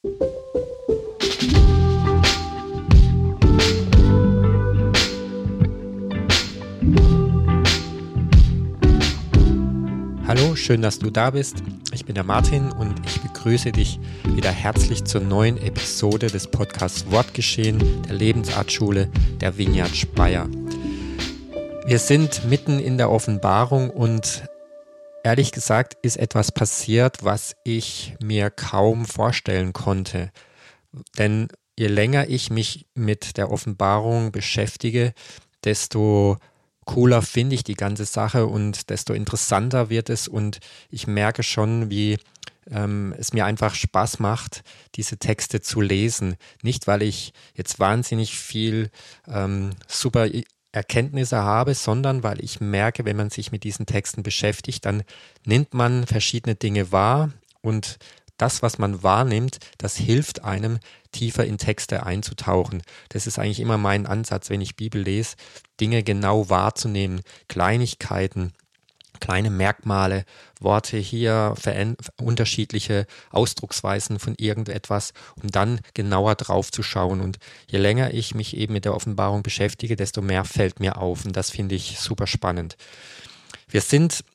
Hallo, schön, dass du da bist. Ich bin der Martin und ich begrüße dich wieder herzlich zur neuen Episode des Podcasts Wortgeschehen der Lebensartschule der Vineyard Speyer. Wir sind mitten in der Offenbarung und ehrlich gesagt ist etwas passiert, was ich mir kaum vorstellen konnte. Denn je länger ich mich mit der Offenbarung beschäftige, desto cooler finde ich die ganze Sache und desto interessanter wird es und ich merke schon, wie es mir einfach Spaß macht, diese Texte zu lesen. Nicht, weil ich jetzt wahnsinnig viel super Erkenntnisse habe, sondern weil ich merke, wenn man sich mit diesen Texten beschäftigt, dann nimmt man verschiedene Dinge wahr und das, was man wahrnimmt, das hilft einem, tiefer in Texte einzutauchen. Das ist eigentlich immer mein Ansatz, wenn ich Bibel lese, Dinge genau wahrzunehmen, Kleinigkeiten, kleine Merkmale, Worte hier, unterschiedliche Ausdrucksweisen von irgendetwas, um dann genauer drauf zu schauen. Und je länger ich mich eben mit der Offenbarung beschäftige, desto mehr fällt mir auf. Und das finde ich super spannend. Wir sind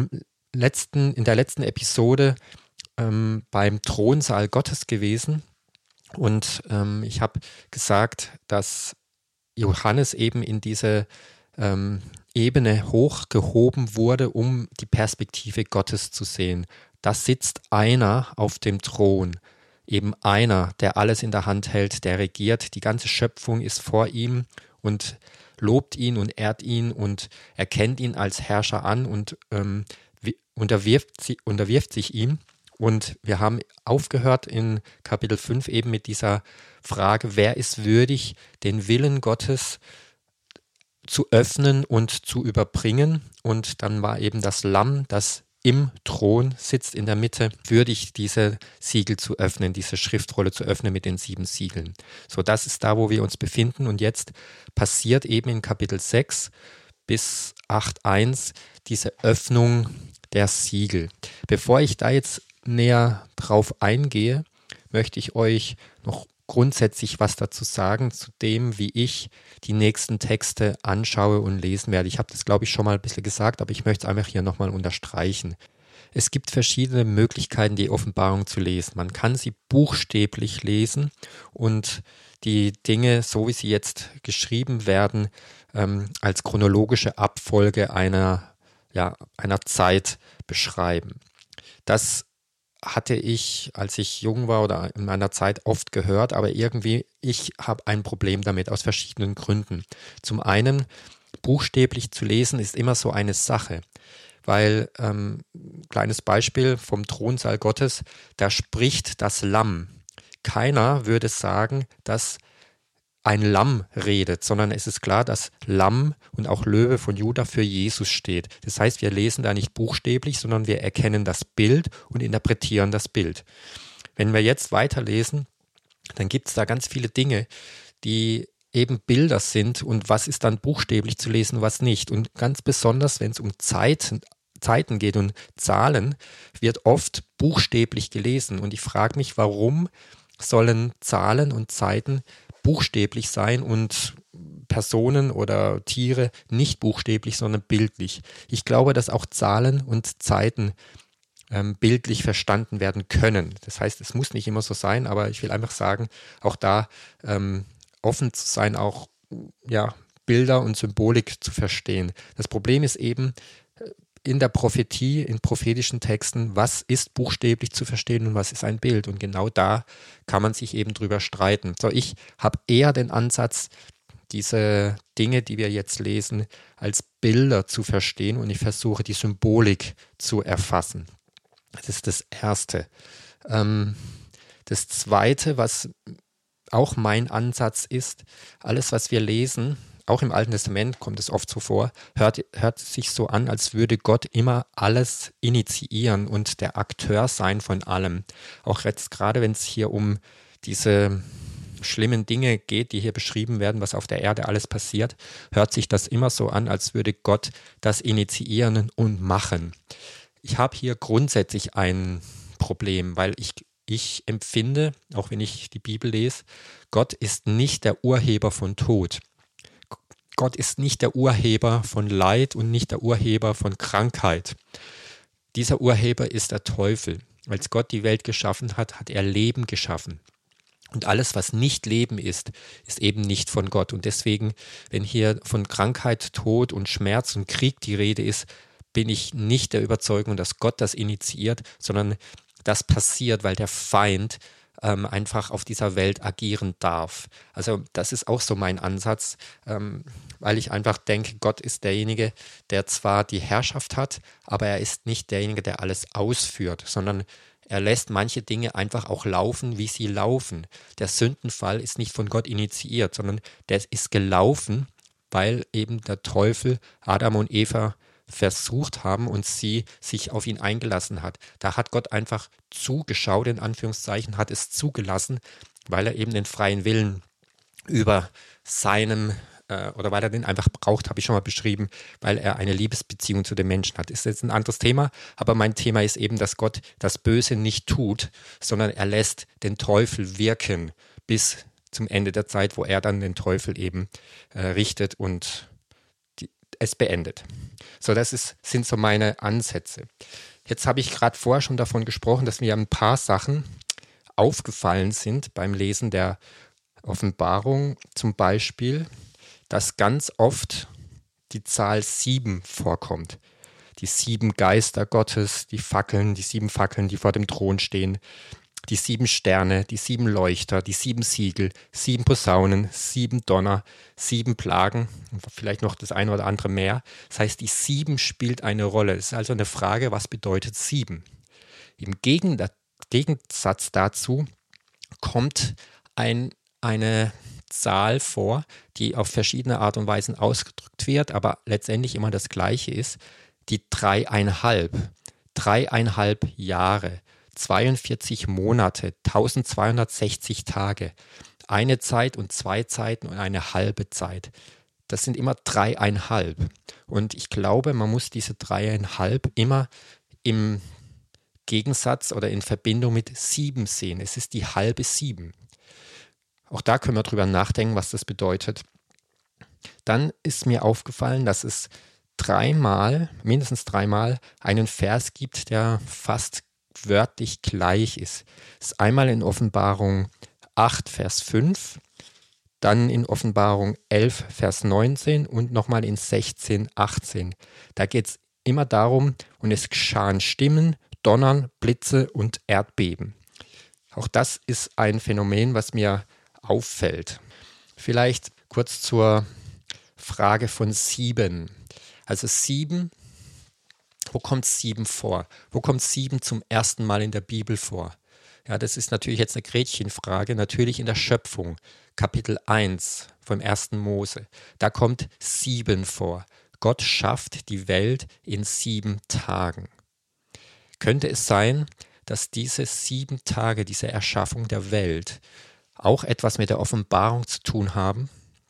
in der letzten Episode beim Thronsaal Gottes gewesen und ich habe gesagt, dass Johannes eben in diese Ebene hochgehoben wurde, um die Perspektive Gottes zu sehen. Da sitzt einer auf dem Thron, eben einer, der alles in der Hand hält, der regiert, die ganze Schöpfung ist vor ihm und lobt ihn und ehrt ihn und erkennt ihn als Herrscher an und unterwirft sich ihm. Und wir haben aufgehört in Kapitel 5 eben mit dieser Frage, wer ist würdig, den Willen Gottes zu öffnen und zu überbringen. Und dann war eben das Lamm, das im Thron sitzt in der Mitte, würdig, diese Siegel zu öffnen, diese Schriftrolle zu öffnen mit den 7 Siegeln. So, das ist da, wo wir uns befinden. Und jetzt passiert eben in Kapitel 6 bis 8.1 diese Öffnung der Siegel. Bevor ich da jetzt näher drauf eingehe, möchte ich euch noch grundsätzlich was dazu sagen, zu dem, wie ich die nächsten Texte anschaue und lesen werde. Ich habe das, glaube ich, schon mal ein bisschen gesagt, aber ich möchte es einfach hier nochmal unterstreichen. Es gibt verschiedene Möglichkeiten, die Offenbarung zu lesen. Man kann sie buchstäblich lesen und die Dinge, so wie sie jetzt geschrieben werden, als chronologische Abfolge einer Zeit beschreiben. Das hatte ich, als ich jung war oder in meiner Zeit oft gehört, aber irgendwie, ich habe ein Problem damit aus verschiedenen Gründen. Zum einen, buchstäblich zu lesen ist immer so eine Sache, weil, kleines Beispiel vom Thronsaal Gottes, da spricht das Lamm. Keiner würde sagen, dass ein Lamm redet, sondern es ist klar, dass Lamm und auch Löwe von Juda für Jesus steht. Das heißt, wir lesen da nicht buchstäblich, sondern wir erkennen das Bild und interpretieren das Bild. Wenn wir jetzt weiterlesen, dann gibt es da ganz viele Dinge, die eben Bilder sind und was ist dann buchstäblich zu lesen, was nicht. Und ganz besonders, wenn es um Zeiten geht und Zahlen, wird oft buchstäblich gelesen. Und ich frage mich, warum sollen Zahlen und Zeiten buchstäblich sein und Personen oder Tiere nicht buchstäblich, sondern bildlich. Ich glaube, dass auch Zahlen und Zeiten bildlich verstanden werden können. Das heißt, es muss nicht immer so sein, aber ich will einfach sagen, auch da offen zu sein, auch Bilder und Symbolik zu verstehen. Das Problem ist eben, in der Prophetie, in prophetischen Texten, was ist buchstäblich zu verstehen und was ist ein Bild? Und genau da kann man sich eben drüber streiten. So, ich habe eher den Ansatz, diese Dinge, die wir jetzt lesen, als Bilder zu verstehen und ich versuche, die Symbolik zu erfassen. Das ist das Erste. Das Zweite, was auch mein Ansatz ist, alles, was wir lesen, auch im Alten Testament kommt es oft so vor, hört sich so an, als würde Gott immer alles initiieren und der Akteur sein von allem. Auch jetzt gerade, wenn es hier um diese schlimmen Dinge geht, die hier beschrieben werden, was auf der Erde alles passiert, hört sich das immer so an, als würde Gott das initiieren und machen. Ich habe hier grundsätzlich ein Problem, weil ich ich empfinde, auch wenn ich die Bibel lese, Gott ist nicht der Urheber von Tod. Gott ist nicht der Urheber von Leid und nicht der Urheber von Krankheit. Dieser Urheber ist der Teufel. Als Gott die Welt geschaffen hat, hat er Leben geschaffen. Und alles, was nicht Leben ist, ist eben nicht von Gott. Und deswegen, wenn hier von Krankheit, Tod und Schmerz und Krieg die Rede ist, bin ich nicht der Überzeugung, dass Gott das initiiert, sondern das passiert, weil der Feind einfach auf dieser Welt agieren darf. Also das ist auch so mein Ansatz, weil ich einfach denke, Gott ist derjenige, der zwar die Herrschaft hat, aber er ist nicht derjenige, der alles ausführt, sondern er lässt manche Dinge einfach auch laufen, wie sie laufen. Der Sündenfall ist nicht von Gott initiiert, sondern der ist gelaufen, weil eben der Teufel Adam und Eva versucht haben und sie sich auf ihn eingelassen hat. Da hat Gott einfach zugeschaut, in Anführungszeichen, hat es zugelassen, weil er eben den freien Willen über seinem oder weil er den einfach braucht, habe ich schon mal beschrieben, weil er eine Liebesbeziehung zu den Menschen hat. Ist jetzt ein anderes Thema, aber mein Thema ist eben, dass Gott das Böse nicht tut, sondern er lässt den Teufel wirken bis zum Ende der Zeit, wo er dann den Teufel eben richtet und es beendet. So, sind so meine Ansätze. Jetzt habe ich gerade vorher schon davon gesprochen, dass mir ein paar Sachen aufgefallen sind beim Lesen der Offenbarung. Zum Beispiel, dass ganz oft die Zahl 7 vorkommt. Die 7 Geister Gottes, die 7 Fackeln, die vor dem Thron stehen, die 7 Sterne, die 7 Leuchter, die 7 Siegel, 7 Posaunen, 7 Donner, 7 Plagen und vielleicht noch das eine oder andere mehr. Das heißt, die 7 spielt eine Rolle. Es ist also eine Frage, was bedeutet 7? Im Gegensatz dazu kommt eine Zahl vor, die auf verschiedene Art und Weisen ausgedrückt wird, aber letztendlich immer das Gleiche ist, die 3,5. 3,5 Jahre. 42 Monate, 1260 Tage, eine Zeit und 2 Zeiten und eine halbe Zeit. Das sind immer 3,5. Und ich glaube, man muss diese 3,5 immer im Gegensatz oder in Verbindung mit 7 sehen. Es ist die halbe 7. Auch da können wir drüber nachdenken, was das bedeutet. Dann ist mir aufgefallen, dass es mindestens dreimal einen Vers gibt, der fast wörtlich gleich ist. Das ist einmal in Offenbarung 8, Vers 5, dann in Offenbarung 11, Vers 19 und nochmal in 16, 18. Da geht es immer darum, und es geschahen Stimmen, Donnern, Blitze und Erdbeben. Auch das ist ein Phänomen, was mir auffällt. Vielleicht kurz zur Frage von 7. Also 7, wo kommt 7 vor? Wo kommt 7 zum ersten Mal in der Bibel vor? Ja, das ist natürlich jetzt eine Gretchenfrage, natürlich in der Schöpfung, Kapitel 1 vom 1. Mose. Da kommt 7 vor. Gott schafft die Welt in 7 Tagen. Könnte es sein, dass diese 7 Tage, diese Erschaffung der Welt, auch etwas mit der Offenbarung zu tun haben?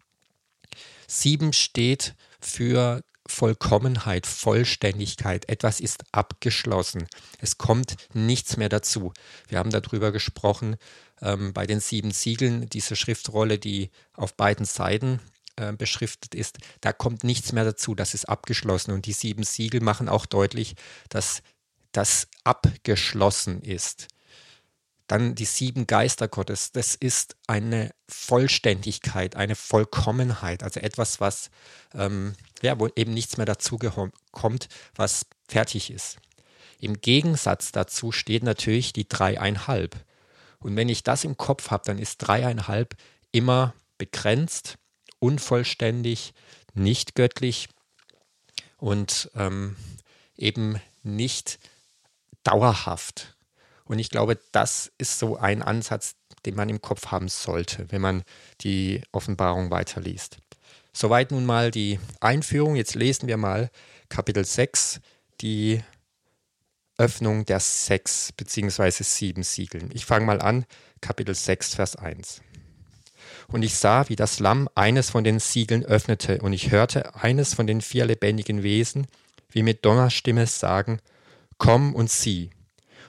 7 steht für Vollkommenheit, Vollständigkeit. Etwas ist abgeschlossen. Es kommt nichts mehr dazu. Wir haben darüber gesprochen, bei den 7 Siegeln, diese Schriftrolle, die auf beiden Seiten beschriftet ist, da kommt nichts mehr dazu. Das ist abgeschlossen. Und die 7 Siegel machen auch deutlich, dass das abgeschlossen ist. Dann die 7 Geister Gottes, das ist eine Vollständigkeit, eine Vollkommenheit, also etwas, was wo eben nichts mehr dazu kommt, was fertig ist. Im Gegensatz dazu steht natürlich die 3,5. Und wenn ich das im Kopf habe, dann ist 3,5 immer begrenzt, unvollständig, nicht göttlich und eben nicht dauerhaft. Und ich glaube, das ist so ein Ansatz, den man im Kopf haben sollte, wenn man die Offenbarung weiterliest. Soweit nun mal die Einführung. Jetzt lesen wir mal Kapitel 6, die Öffnung der 6 bzw. 7 Siegeln. Ich fange mal an, Kapitel 6, Vers 1. Und ich sah, wie das Lamm eines von den Siegeln öffnete, und ich hörte eines von den 4 lebendigen Wesen, wie mit Donnerstimme sagen, komm und sieh.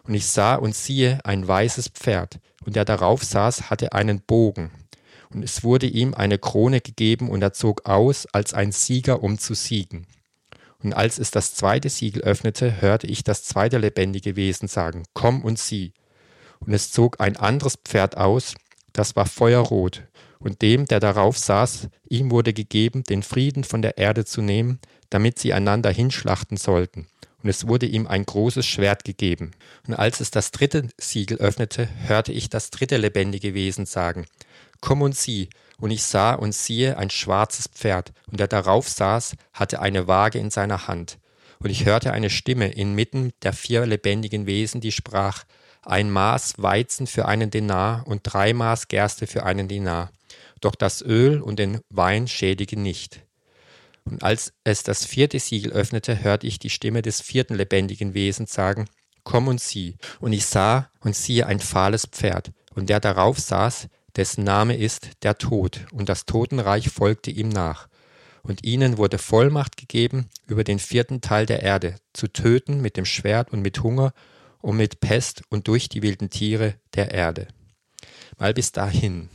Und ich sah und siehe ein weißes Pferd, und der darauf saß, hatte einen Bogen. Und es wurde ihm eine Krone gegeben, und er zog aus als ein Sieger, um zu siegen. Und als es das zweite Siegel öffnete, hörte ich das zweite lebendige Wesen sagen, komm und sieh. Und es zog ein anderes Pferd aus, das war feuerrot. Und dem, der darauf saß, ihm wurde gegeben, den Frieden von der Erde zu nehmen, damit sie einander hinschlachten sollten. Und es wurde ihm ein großes Schwert gegeben. Und als es das dritte Siegel öffnete, hörte ich das dritte lebendige Wesen sagen, komm und sieh. Und ich sah und siehe ein schwarzes Pferd, und der darauf saß, hatte eine Waage in seiner Hand. Und ich hörte eine Stimme inmitten der 4 lebendigen Wesen, die sprach, ein Maß Weizen für einen Denar und 3 Maß Gerste für einen Denar. Doch das Öl und den Wein schädigen nicht. Und als es das vierte Siegel öffnete, hörte ich die Stimme des vierten lebendigen Wesens sagen, komm und sieh. Und ich sah und siehe ein fahles Pferd, und der darauf saß, dessen Name ist der Tod, und das Totenreich folgte ihm nach. Und ihnen wurde Vollmacht gegeben, über den 4. Teil der Erde zu töten mit dem Schwert und mit Hunger und mit Pest und durch die wilden Tiere der Erde. Mal bis dahin.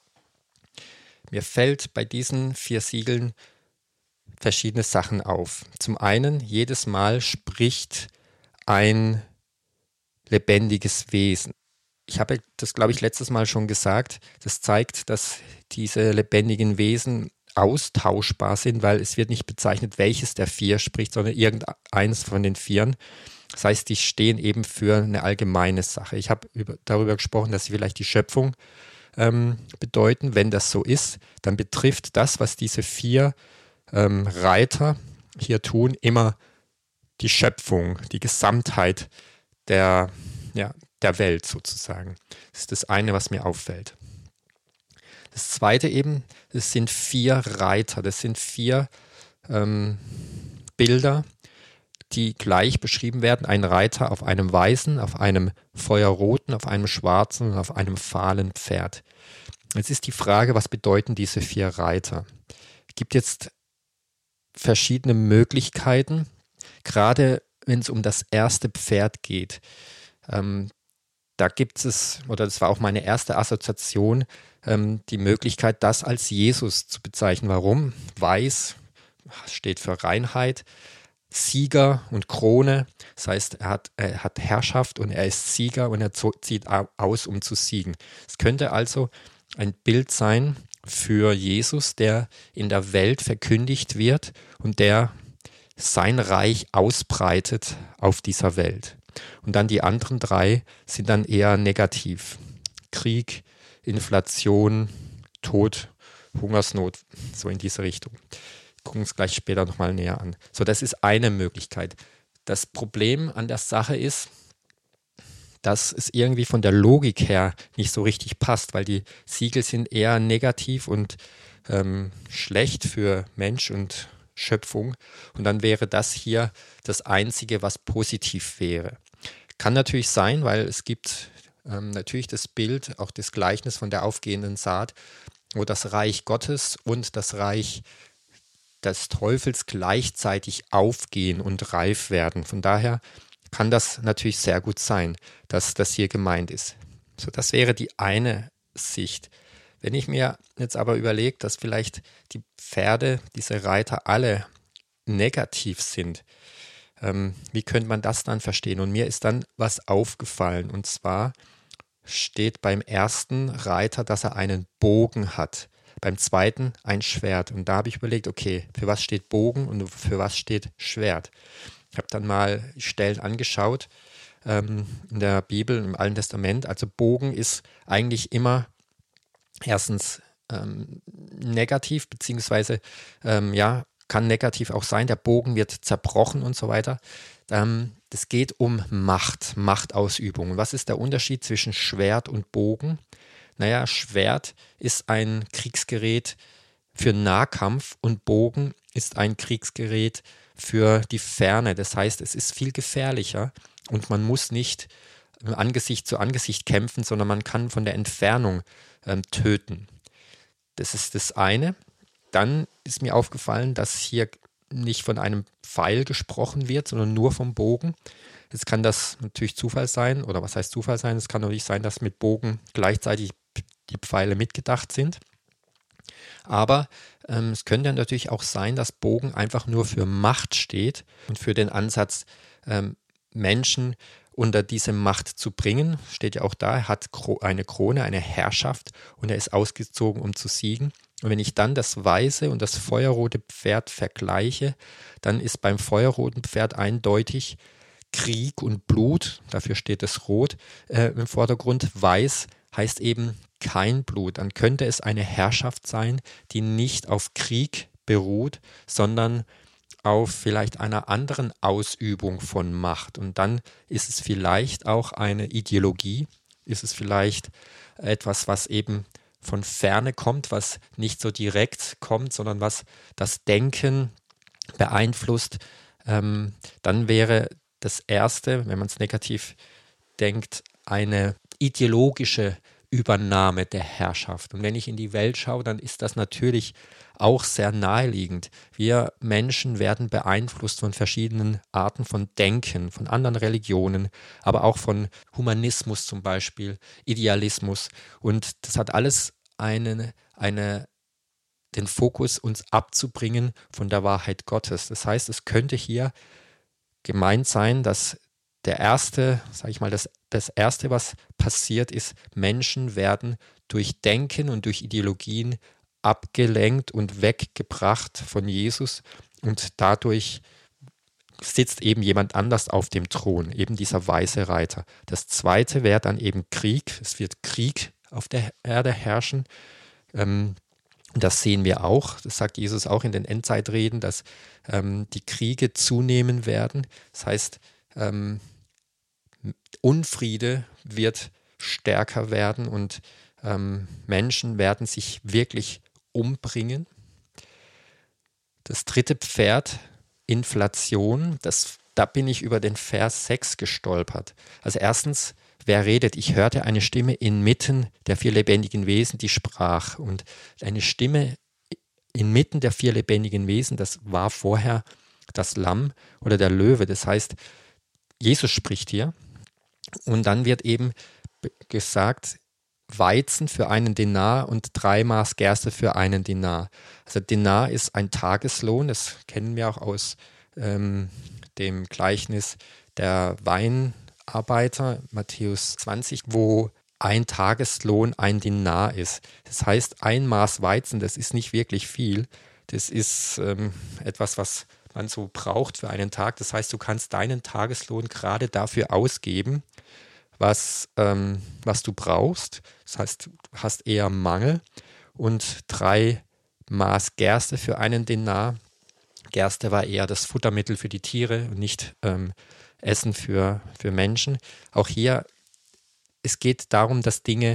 Mir fällt bei diesen 4 Siegeln verschiedene Sachen auf. Zum einen, jedes Mal spricht ein lebendiges Wesen. Ich habe das, glaube ich, letztes Mal schon gesagt. Das zeigt, dass diese lebendigen Wesen austauschbar sind, weil es wird nicht bezeichnet, welches der 4 spricht, sondern irgendeines von den 4. Das heißt, die stehen eben für eine allgemeine Sache. Ich habe darüber gesprochen, dass sie vielleicht die Schöpfung bedeuten. Wenn das so ist, dann betrifft das, was diese 4 Reiter hier tun, immer die Schöpfung, die Gesamtheit der Welt sozusagen. Das ist das eine, was mir auffällt. Das zweite eben, das sind 4 Reiter, das sind 4 Bilder, die gleich beschrieben werden. Ein Reiter auf einem weißen, auf einem feuerroten, auf einem schwarzen und auf einem fahlen Pferd. Jetzt ist die Frage, was bedeuten diese 4 Reiter? Es gibt jetzt verschiedene Möglichkeiten, gerade wenn es um das erste Pferd geht. Da gibt es, oder das war auch meine erste Assoziation, die Möglichkeit, das als Jesus zu bezeichnen. Warum? Weiß steht für Reinheit, Sieger und Krone. Das heißt, er hat Herrschaft und er ist Sieger und er zieht aus, um zu siegen. Es könnte also ein Bild sein für Jesus, der in der Welt verkündigt wird und der sein Reich ausbreitet auf dieser Welt. Und dann die anderen 3 sind dann eher negativ. Krieg, Inflation, Tod, Hungersnot, so in diese Richtung. Wir gucken uns gleich später nochmal näher an. So, das ist eine Möglichkeit. Das Problem an der Sache ist, dass es irgendwie von der Logik her nicht so richtig passt, weil die Siegel sind eher negativ und schlecht für Mensch und Schöpfung. Und dann wäre das hier das Einzige, was positiv wäre. Kann natürlich sein, weil es gibt natürlich das Bild, auch das Gleichnis von der aufgehenden Saat, wo das Reich Gottes und das Reich des Teufels gleichzeitig aufgehen und reif werden. Von daher kann das natürlich sehr gut sein, dass das hier gemeint ist. So, das wäre die eine Sicht. Wenn ich mir jetzt aber überlege, dass vielleicht die Pferde, diese Reiter alle negativ sind, wie könnte man das dann verstehen? Und mir ist dann was aufgefallen. Und zwar steht beim ersten Reiter, dass er einen Bogen hat. Beim zweiten ein Schwert. Und da habe ich überlegt, okay, für was steht Bogen und für was steht Schwert? Ich habe dann mal Stellen angeschaut in der Bibel, im Alten Testament. Also Bogen ist eigentlich immer erstens negativ, beziehungsweise kann negativ auch sein. Der Bogen wird zerbrochen und so weiter. Es geht um Machtausübung. Und was ist der Unterschied zwischen Schwert und Bogen? Naja, Schwert ist ein Kriegsgerät für Nahkampf und Bogen ist ein Kriegsgerät für die Ferne. Das heißt, es ist viel gefährlicher und man muss nicht Angesicht zu Angesicht kämpfen, sondern man kann von der Entfernung töten. Das ist das eine. Dann ist mir aufgefallen, dass hier nicht von einem Pfeil gesprochen wird, sondern nur vom Bogen. Jetzt kann das natürlich Zufall sein, oder was heißt Zufall sein? Es kann natürlich sein, dass mit Bogen gleichzeitig die Pfeile mitgedacht sind. Aber es könnte natürlich auch sein, dass Bogen einfach nur für Macht steht und für den Ansatz, Menschen unter diese Macht zu bringen. Steht ja auch da, er hat eine Krone, eine Herrschaft und er ist ausgezogen, um zu siegen. Und wenn ich dann das weiße und das feuerrote Pferd vergleiche, dann ist beim feuerroten Pferd eindeutig Krieg und Blut, dafür steht das Rot im Vordergrund. Weiß heißt eben kein Blut. Dann könnte es eine Herrschaft sein, die nicht auf Krieg beruht, sondern auf vielleicht einer anderen Ausübung von Macht. Und dann ist es vielleicht auch eine Ideologie, ist es vielleicht etwas, was eben von ferne kommt, was nicht so direkt kommt, sondern was das Denken beeinflusst. Dann wäre das Erste, wenn man es negativ denkt, eine ideologische Übernahme der Herrschaft. Und wenn ich in die Welt schaue, dann ist das natürlich auch sehr naheliegend. Wir Menschen werden beeinflusst von verschiedenen Arten von Denken, von anderen Religionen, aber auch von Humanismus zum Beispiel, Idealismus. Und das hat alles den Fokus, uns abzubringen von der Wahrheit Gottes. Das heißt, es könnte hier gemeint sein, dass der erste, sage ich mal, das Erste, was passiert ist, Menschen werden durch Denken und durch Ideologien abgelenkt und weggebracht von Jesus und dadurch sitzt eben jemand anders auf dem Thron, eben dieser weiße Reiter. Das Zweite wäre dann eben Krieg. Es wird Krieg auf der Erde herrschen. Das sehen wir auch, das sagt Jesus auch in den Endzeitreden, dass die Kriege zunehmen werden. Das heißt, Unfriede wird stärker werden und Menschen werden sich wirklich umbringen. Das dritte Pferd, Inflation, da bin ich über den Vers 6 gestolpert. Also erstens, wer redet? Ich hörte eine Stimme inmitten der vier lebendigen Wesen, die sprach. Und eine Stimme inmitten der vier lebendigen Wesen, das war vorher das Lamm oder der Löwe. Das heißt, Jesus spricht hier. Und dann wird eben gesagt, Weizen für einen Denar und 3 Maß Gerste für einen Denar. Also Denar ist ein Tageslohn, das kennen wir auch aus dem Gleichnis der Weinarbeiter, Matthäus 20, wo ein Tageslohn ein Denar ist. Das heißt, 1 Maß Weizen, das ist nicht wirklich viel. Das ist etwas, was man so braucht für einen Tag. Das heißt, du kannst deinen Tageslohn gerade dafür ausgeben, was du brauchst. Das heißt, du hast eher Mangel. Und 3 Maß Gerste für einen Denar. Gerste war eher das Futtermittel für die Tiere und nicht Essen für Menschen. Auch hier, es geht darum, dass die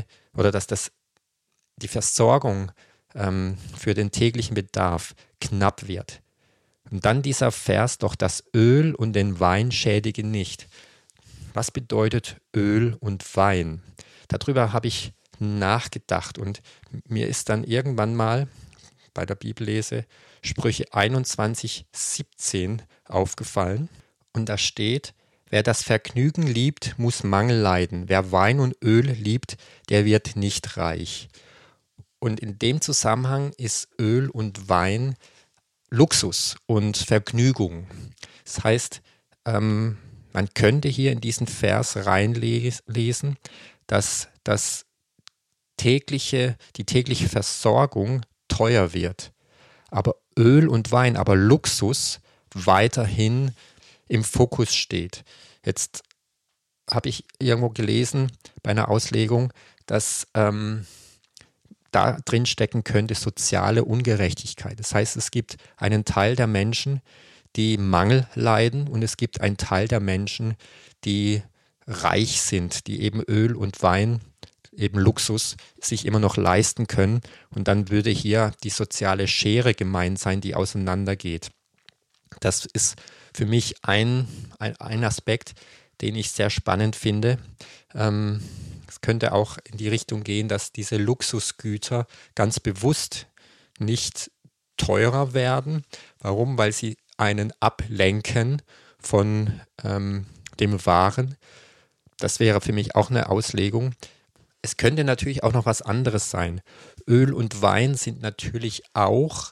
Versorgung für den täglichen Bedarf knapp wird. Und dann dieser Vers, doch das Öl und den Wein schädigen nicht. Was bedeutet Öl und Wein? Darüber habe ich nachgedacht und mir ist dann irgendwann mal bei der Bibellese Sprüche 21,17 aufgefallen und da steht, wer das Vergnügen liebt, muss Mangel leiden. Wer Wein und Öl liebt, der wird nicht reich. Und in dem Zusammenhang ist Öl und Wein Luxus und Vergnügung. Das heißt, man könnte hier in diesen Vers reinlesen, dass die tägliche Versorgung teuer wird, aber Öl und Wein, aber Luxus weiterhin im Fokus steht. Jetzt habe ich irgendwo gelesen bei einer Auslegung, dass da drin stecken könnte soziale Ungerechtigkeit. Das heißt, es gibt einen Teil der Menschen, die Mangel leiden und es gibt einen Teil der Menschen, die reich sind, die eben Öl und Wein, eben Luxus, sich immer noch leisten können. Und dann würde hier die soziale Schere gemeint sein, die auseinandergeht. Das ist für mich ein Aspekt, den ich sehr spannend finde. Es könnte auch in die Richtung gehen, dass diese Luxusgüter ganz bewusst nicht teurer werden. Warum? Weil sie einen ablenken von dem Wahren. Das wäre für mich auch eine Auslegung. Es könnte natürlich auch noch was anderes sein. Öl und Wein sind natürlich auch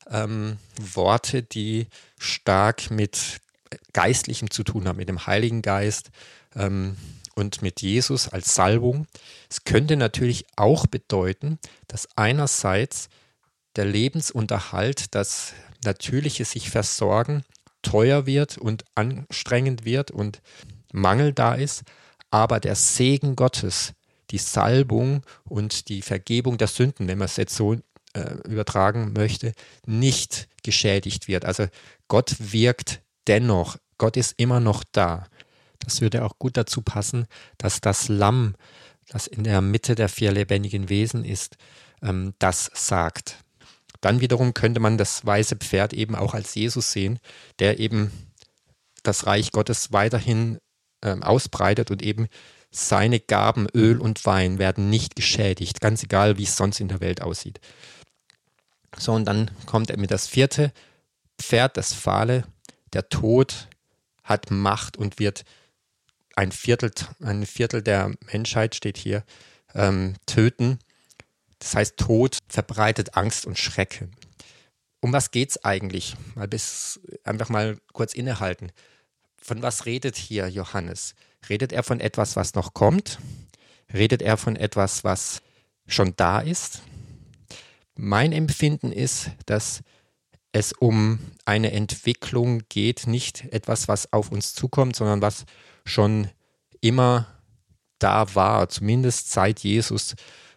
Worte, die stark mit Geistlichem zu tun haben, mit dem Heiligen Geist und mit Jesus als Salbung. Es könnte natürlich auch bedeuten, dass einerseits der Lebensunterhalt, das natürliche sich versorgen, teuer wird und anstrengend wird und Mangel da ist, aber der Segen Gottes, die Salbung und die Vergebung der Sünden, wenn man es jetzt so übertragen möchte, nicht geschädigt wird. Also Gott wirkt dennoch, Gott ist immer noch da. Das würde auch gut dazu passen, dass das Lamm, das in der Mitte der 4 lebendigen Wesen ist, das sagt. Dann wiederum könnte man das weiße Pferd eben auch als Jesus sehen, der eben das Reich Gottes weiterhin ausbreitet und eben seine Gaben, Öl und Wein, werden nicht geschädigt, ganz egal, wie es sonst in der Welt aussieht. So, und dann kommt mit das 4. Pferd, das Fahle. Der Tod hat Macht und wird ein Viertel der Menschheit, steht hier, töten. Das heißt, Tod verbreitet Angst und Schrecken. Um was geht es eigentlich? Einfach mal kurz innehalten. Von was redet hier Johannes? Redet er von etwas, was noch kommt? Redet er von etwas, was schon da ist? Mein Empfinden ist, dass es um eine Entwicklung geht, nicht etwas, was auf uns zukommt, sondern was schon immer da war, zumindest seit Jesus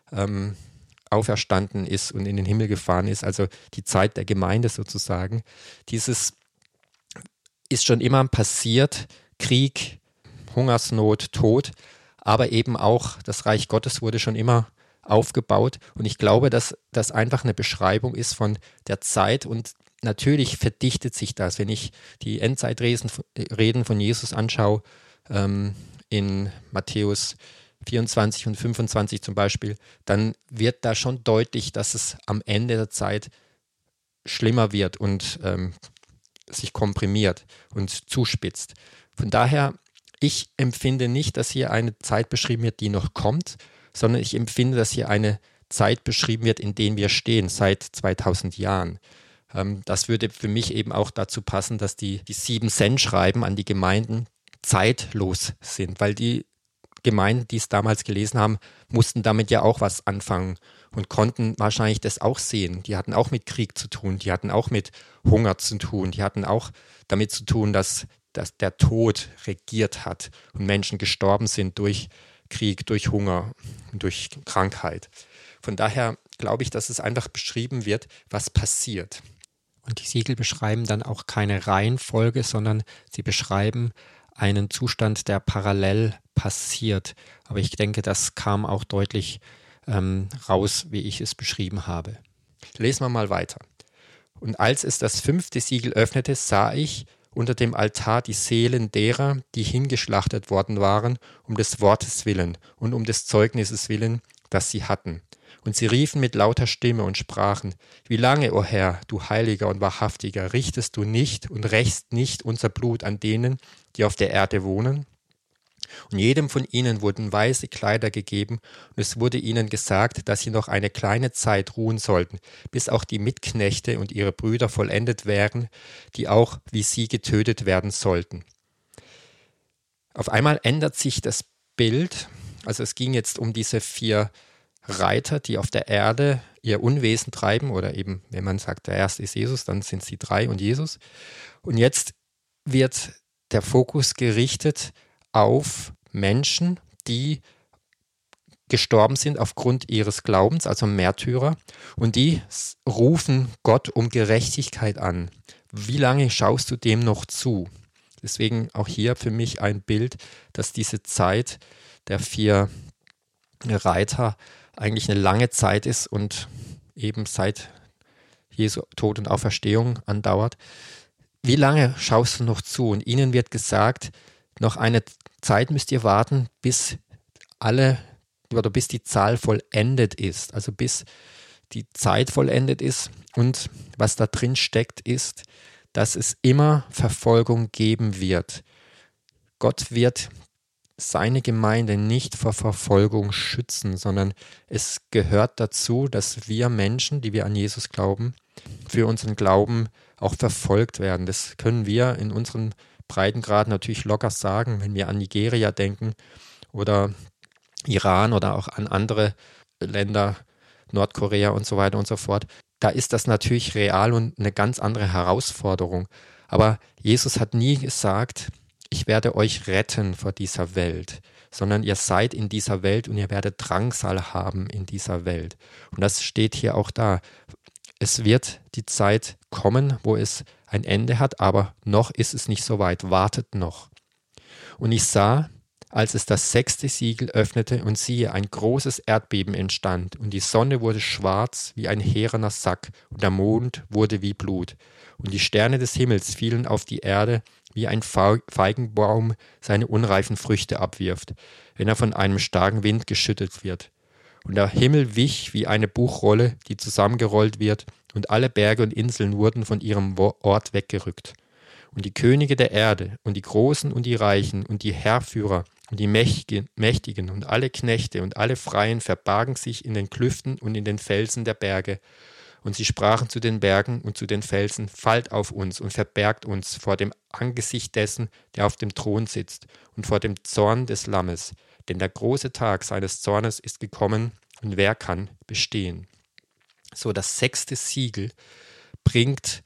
auferstanden ist und in den Himmel gefahren ist, also die Zeit der Gemeinde sozusagen. Dieses ist schon immer passiert, Krieg, Hungersnot, Tod, aber eben auch das Reich Gottes wurde schon immer aufgebaut und ich glaube, dass das einfach eine Beschreibung ist von der Zeit und natürlich verdichtet sich das, wenn ich die Endzeitreden von Jesus anschaue, in Matthäus 24 und 25 zum Beispiel, dann wird da schon deutlich, dass es am Ende der Zeit schlimmer wird und sich komprimiert und zuspitzt. Von daher, ich empfinde nicht, dass hier eine Zeit beschrieben wird, die noch kommt, sondern ich empfinde, dass hier eine Zeit beschrieben wird, in der wir stehen, seit 2000 Jahren. Das würde für mich eben auch dazu passen, dass die 7 Sendschreiben an die Gemeinden zeitlos sind, weil die Gemeinden, die es damals gelesen haben, mussten damit ja auch was anfangen und konnten wahrscheinlich das auch sehen. Die hatten auch mit Krieg zu tun, die hatten auch mit Hunger zu tun, die hatten auch damit zu tun, dass der Tod regiert hat und Menschen gestorben sind durch Krieg, durch Hunger, durch Krankheit. Von daher glaube ich, dass es einfach beschrieben wird, was passiert. Und die Siegel beschreiben dann auch keine Reihenfolge, sondern sie beschreiben einen Zustand, der parallel passiert. Aber ich denke, das kam auch deutlich raus, wie ich es beschrieben habe. Lesen wir mal weiter. Und als es das 5. Siegel öffnete, sah ich unter dem Altar die Seelen derer, die hingeschlachtet worden waren, um des Wortes willen und um des Zeugnisses willen, das sie hatten. Und sie riefen mit lauter Stimme und sprachen: Wie lange, o Herr, du Heiliger und Wahrhaftiger, richtest du nicht und rächst nicht unser Blut an denen, die auf der Erde wohnen? Und jedem von ihnen wurden weiße Kleider gegeben, und es wurde ihnen gesagt, dass sie noch eine kleine Zeit ruhen sollten, bis auch die Mitknechte und ihre Brüder vollendet wären, die auch wie sie getötet werden sollten. Auf einmal ändert sich das Bild, also es ging jetzt um diese 4 Reiter, die auf der Erde ihr Unwesen treiben, oder eben, wenn man sagt, der erste ist Jesus, dann sind sie 3 und Jesus. Und jetzt wird der Fokus gerichtet auf Menschen, die gestorben sind aufgrund ihres Glaubens, also Märtyrer, und die rufen Gott um Gerechtigkeit an. Wie lange schaust du dem noch zu? Deswegen auch hier für mich ein Bild, dass diese Zeit der 4 Reiter eigentlich eine lange Zeit ist und eben seit Jesu Tod und Auferstehung andauert. Wie lange schaust du noch zu? Und ihnen wird gesagt, noch eine Zeit müsst ihr warten, bis die Zahl vollendet ist, also bis die Zeit vollendet ist. Und was da drin steckt, ist, dass es immer Verfolgung geben wird. Gott wird seine Gemeinde nicht vor Verfolgung schützen, sondern es gehört dazu, dass wir Menschen, die wir an Jesus glauben, für unseren Glauben auch verfolgt werden. Das können wir in unseren Breitengraden natürlich locker sagen, wenn wir an Nigeria denken oder Iran oder auch an andere Länder, Nordkorea und so weiter und so fort. Da ist das natürlich real und eine ganz andere Herausforderung. Aber Jesus hat nie gesagt, ich werde euch retten vor dieser Welt, sondern ihr seid in dieser Welt und ihr werdet Drangsal haben in dieser Welt. Und das steht hier auch da. Es wird die Zeit kommen, wo es ein Ende hat, aber noch ist es nicht so weit. Wartet noch. Und ich sah, als es das 6. Siegel öffnete, und siehe, ein großes Erdbeben entstand, und die Sonne wurde schwarz wie ein härener Sack, und der Mond wurde wie Blut, und die Sterne des Himmels fielen auf die Erde, wie ein Feigenbaum seine unreifen Früchte abwirft, wenn er von einem starken Wind geschüttelt wird. Und der Himmel wich wie eine Buchrolle, die zusammengerollt wird, und alle Berge und Inseln wurden von ihrem Ort weggerückt. Und die Könige der Erde und die Großen und die Reichen und die Heerführer und die Mächtigen und alle Knechte und alle Freien verbargen sich in den Klüften und in den Felsen der Berge. Und sie sprachen zu den Bergen und zu den Felsen, fallt auf uns und verbergt uns vor dem Angesicht dessen, der auf dem Thron sitzt, und vor dem Zorn des Lammes. Denn der große Tag seines Zornes ist gekommen, und wer kann bestehen? So, das 6. Siegel bringt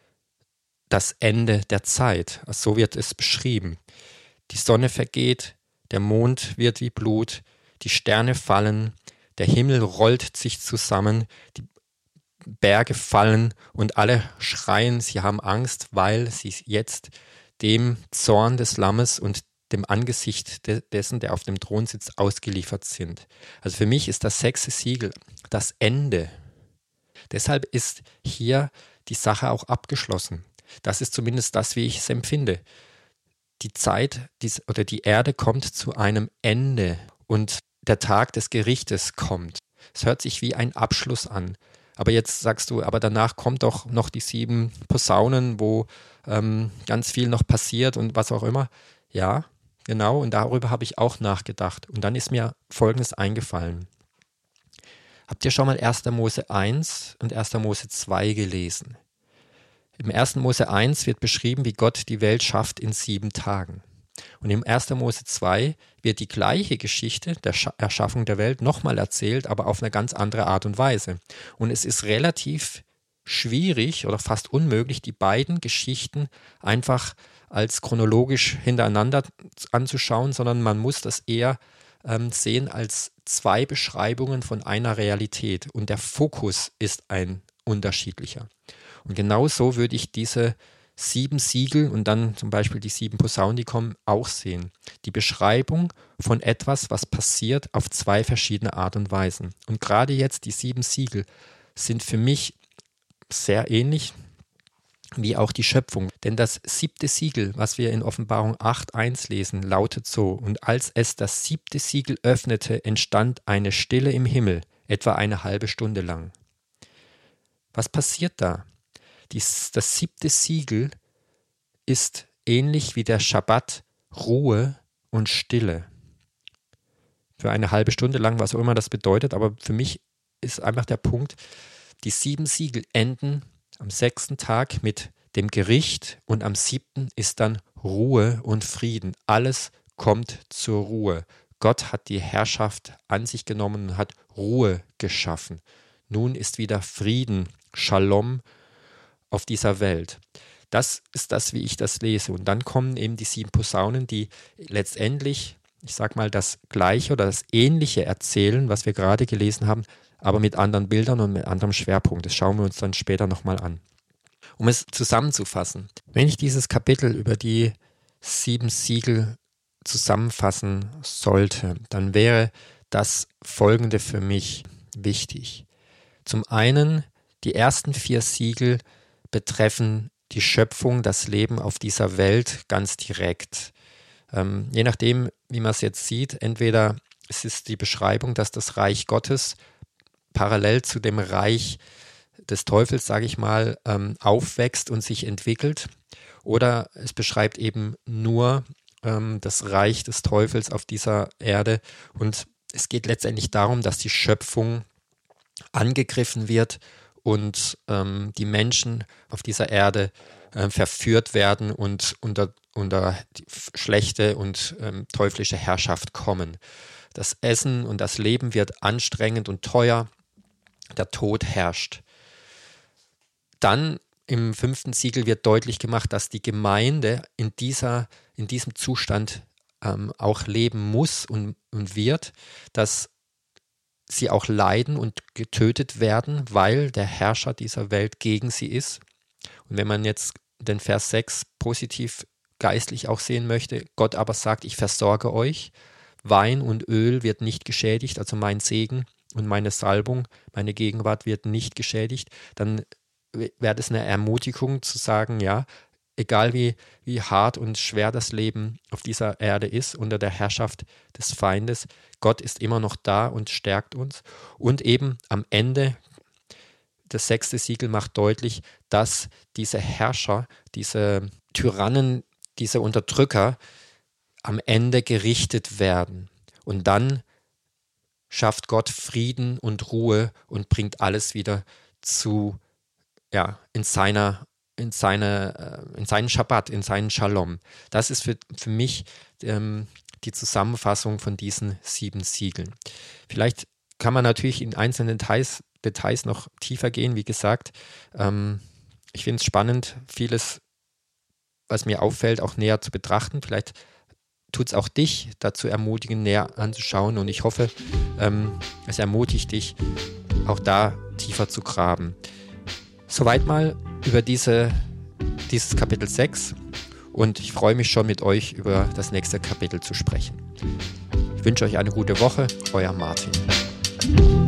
das Ende der Zeit. So wird es beschrieben. Die Sonne vergeht, der Mond wird wie Blut, die Sterne fallen, der Himmel rollt sich zusammen, die Berge fallen und alle schreien, sie haben Angst, weil sie jetzt dem Zorn des Lammes und dem Angesicht dessen, der auf dem Thron sitzt, ausgeliefert sind. Also für mich ist das 6. Siegel das Ende. Deshalb ist hier die Sache auch abgeschlossen. Das ist zumindest das, wie ich es empfinde. Die Zeit oder die Erde kommt zu einem Ende und der Tag des Gerichtes kommt. Es hört sich wie ein Abschluss an. Aber jetzt sagst du, aber danach kommt doch noch die 7 Posaunen, wo ganz viel noch passiert und was auch immer. Ja, genau, und darüber habe ich auch nachgedacht. Und dann ist mir Folgendes eingefallen. Habt ihr schon mal 1. Mose 1 und 1. Mose 2 gelesen? Im 1. Mose 1 wird beschrieben, wie Gott die Welt schafft in 7 Tagen. Und im 1. Mose 2 wird die gleiche Geschichte der Erschaffung der Welt nochmal erzählt, aber auf eine ganz andere Art und Weise. Und es ist relativ schwierig oder fast unmöglich, die beiden Geschichten einfach als chronologisch hintereinander anzuschauen, sondern man muss das eher sehen als 2 Beschreibungen von einer Realität. Und der Fokus ist ein unterschiedlicher. Und genau so würde ich diese 7 Siegel und dann zum Beispiel die 7 Posaunen, die kommen, auch sehen. Die Beschreibung von etwas, was passiert, auf 2 verschiedene Art und Weisen. Und gerade jetzt die 7 Siegel sind für mich sehr ähnlich wie auch die Schöpfung. Denn das 7. Siegel, was wir in Offenbarung 8,1 lesen, lautet so: Und als es das 7. Siegel öffnete, entstand eine Stille im Himmel, etwa eine halbe Stunde lang. Was passiert da? Das 7. Siegel ist ähnlich wie der Schabbat Ruhe und Stille. Für eine halbe Stunde lang, was auch immer das bedeutet, aber für mich ist einfach der Punkt, die 7 Siegel enden am 6. Tag mit dem Gericht und am 7. ist dann Ruhe und Frieden. Alles kommt zur Ruhe. Gott hat die Herrschaft an sich genommen und hat Ruhe geschaffen. Nun ist wieder Frieden, Shalom auf dieser Welt. Das ist das, wie ich das lese. Und dann kommen eben die 7 Posaunen, die letztendlich, ich sag mal, das Gleiche oder das Ähnliche erzählen, was wir gerade gelesen haben, aber mit anderen Bildern und mit anderem Schwerpunkt. Das schauen wir uns dann später nochmal an. Um es zusammenzufassen, wenn ich dieses Kapitel über die 7 Siegel zusammenfassen sollte, dann wäre das Folgende für mich wichtig. Zum einen, die ersten 4 Siegel betreffen die Schöpfung, das Leben auf dieser Welt ganz direkt. Je nachdem, wie man es jetzt sieht, entweder es ist die Beschreibung, dass das Reich Gottes parallel zu dem Reich des Teufels, sage ich mal, aufwächst und sich entwickelt, oder es beschreibt eben nur das Reich des Teufels auf dieser Erde. Und es geht letztendlich darum, dass die Schöpfung angegriffen wird und die Menschen auf dieser Erde verführt werden und unter die schlechte und teuflische Herrschaft kommen. Das Essen und das Leben wird anstrengend und teuer. Der Tod herrscht. Dann im 5. Siegel wird deutlich gemacht, dass die Gemeinde in diesem Zustand auch leben muss und wird, dass sie auch leiden und getötet werden, weil der Herrscher dieser Welt gegen sie ist. Und wenn man jetzt den Vers 6 positiv geistlich auch sehen möchte, Gott aber sagt, ich versorge euch, Wein und Öl wird nicht geschädigt, also mein Segen und meine Salbung, meine Gegenwart wird nicht geschädigt, dann wäre es eine Ermutigung zu sagen, ja, egal wie hart und schwer das Leben auf dieser Erde ist, unter der Herrschaft des Feindes, Gott ist immer noch da und stärkt uns. Und eben am Ende, das 6. Siegel macht deutlich, dass diese Herrscher, diese Tyrannen, diese Unterdrücker am Ende gerichtet werden. Und dann schafft Gott Frieden und Ruhe und bringt alles wieder in seinen Schabbat, in seinen Shalom. Das ist für mich die Zusammenfassung von diesen 7 Siegeln. Vielleicht kann man natürlich in einzelnen Details noch tiefer gehen. Wie gesagt, ich finde es spannend, vieles, was mir auffällt, auch näher zu betrachten. Vielleicht tut es auch dich dazu ermutigen, näher anzuschauen. Und ich hoffe, es ermutigt dich, auch da tiefer zu graben. Soweit mal über dieses Kapitel 6 und ich freue mich schon mit euch über das nächste Kapitel zu sprechen. Ich wünsche euch eine gute Woche, euer Martin.